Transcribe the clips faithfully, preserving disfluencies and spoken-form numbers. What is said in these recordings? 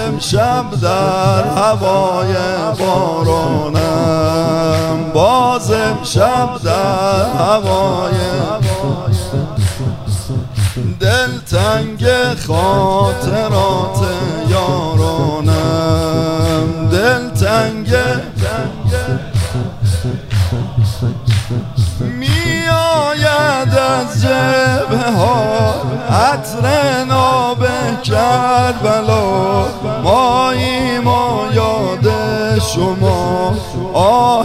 امشب در هوای بارانم، باز امشب در هوای دلتنگ خاطرات یارانم، دلتنگ می آید از جبهه ها عطر ناب کربلا، ماییم و یاد شما آه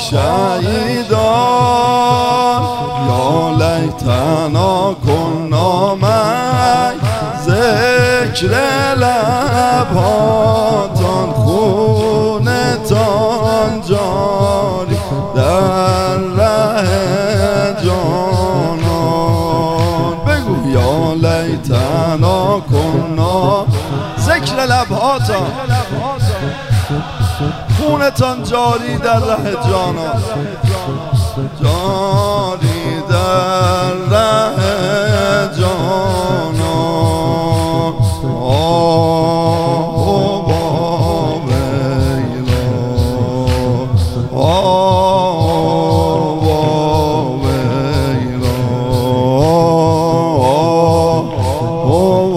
شهیدان. یا لیتنا کنا معک، ذکر لبهاتان خونتان جاری در ره جانان. بگو یا لیتنا کنا، ذکر لبهاتان خونتان جاری در ره جانان، جاری در ره جانان. آه با ویلا، آه با ویلا، آه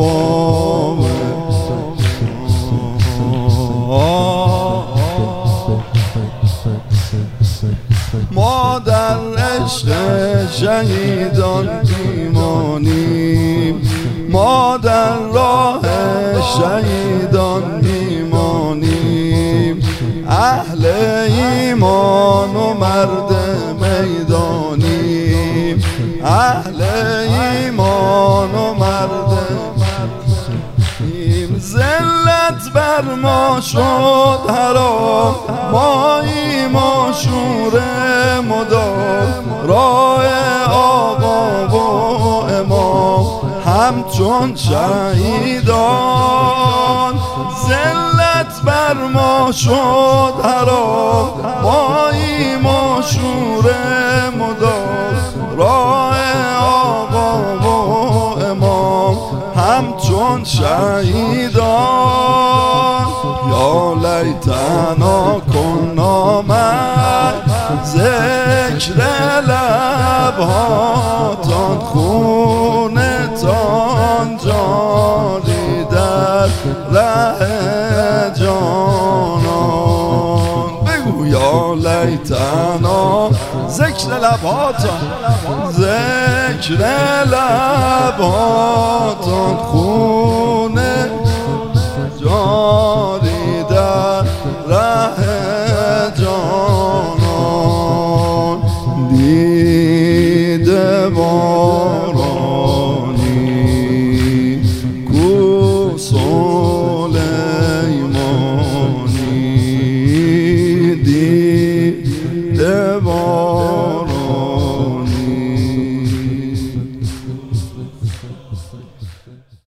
ما در عشق شهیدان میمانیم، ما در راه شهیدان میمانیم. اهل ایمان و مرد میدانیم، اهل ایمان و مرد میدانیم. ذلت بر ما شد حرام، ماییم و شور مدام. راه آقا و امام همچون شهیدان. ذلت بر ما شد حرام، ماییم و شور مدام. راه آقا و امام همچون شهیدان. یا لیتنا کنا معک، ذکر لبهاتان خونتان جاری در ره جانان. بگو یا لیتنا، ذکر لبهاتان، ذکر لبهاتان خونه جاری در ره جانان. دیده بارانی کو سلیمانی، دیده بارانی